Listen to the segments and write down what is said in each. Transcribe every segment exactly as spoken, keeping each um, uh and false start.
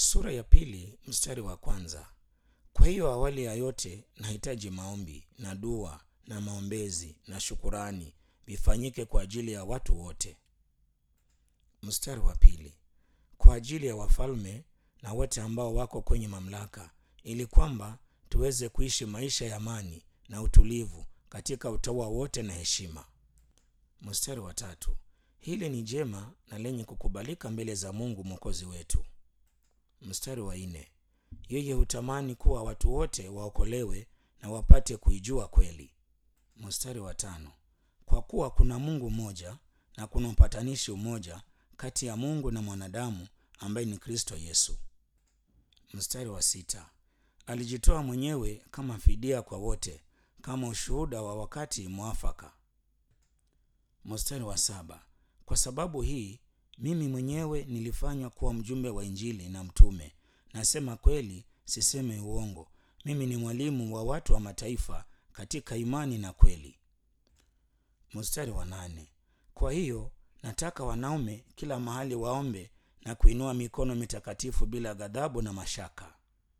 Sura ya pili mstari wa kwanza. Kwa hiyo awali ya yote nahitaji maombi na dua na maombezi na shukurani vifanyike kwa ajili ya watu wote. Mstari wa pili. Kwa ajili ya wafalme na wote ambao wako kwenye mamlaka, ili kwamba tuweze kuishi maisha ya amani na utulivu katika utaua wote na heshima. Mstari wa tatu. Hili ni jema na lenye kukubalika mbele za Mungu Mwokozi wetu. Mstari wa nne. Yeye hutamani kuwa watu wote waokolewe na wapate kuijua kweli. Mstari wa tano. Kwa kuwa kuna Mungu mmoja na kuna upatanishi mmoja kati ya Mungu na mwanadamu ambaye ni Kristo Yesu. Mstari wa sita. Alijitoa mwenyewe kama fidia kwa wote, kama ushuhuda wa wakati mwafaka. Mstari wa saba. Kwa sababu hii mimi mwenyewe nilifanywa kuwa mjumbe wa Injili na mtume. Nasema kweli, siseme uongo. Mimi ni mwalimu wa watu wa mataifa katika imani na kweli. Mstari wa nane. Kwa hiyo nataka wanaume kila mahali waombe na kuinua mikono mitakatifu bila ghadhabu na mashaka.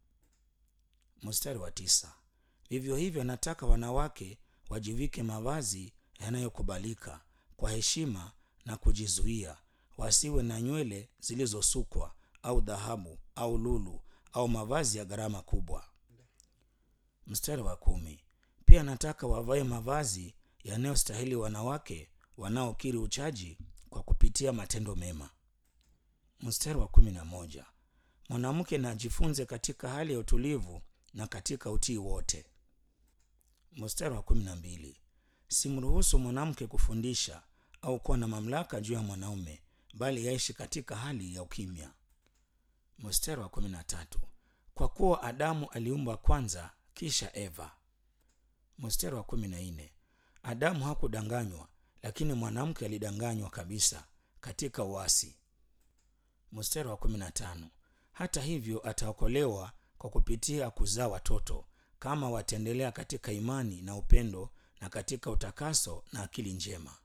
Mstari wa tisa. Vivyo hivyo nataka wanawake wajivike mavazi yanayokubalika kwa heshima na kujizuia, wasiwe na nywele zilizosukwa au dhahabu au lulu au mavazi ya gharama kubwa. Mstari wa kumi. Pia nataka wavae mavazi yanayostahili wanawake wanaokiri uchaji kwa kupitia matendo mema. Mstari wa kumi na moja. Mwanamke na ajifunze katika hali ya utulivu na katika utii wote. Mstari wa kumi na mbili. Simruhusu mwanamke kufundisha au kuwa na mamlaka juu ya mwanaume, bali yaishi katika hali ya ukimya. Mstari wa kumi na tatu. Kwa kuwa Adamu aliumbwa kwanza kisha Eva. Mstari wa kumi na nne. Adamu hakudanganywa, lakini mwanamke alidanganywa kabisa katika uasi. Mstari wa kumi na tano. Hata hivyo ataokolewa kwa kupitia kuzaa watoto, kama wataendelea katika imani na upendo na katika utakaso na akili njema.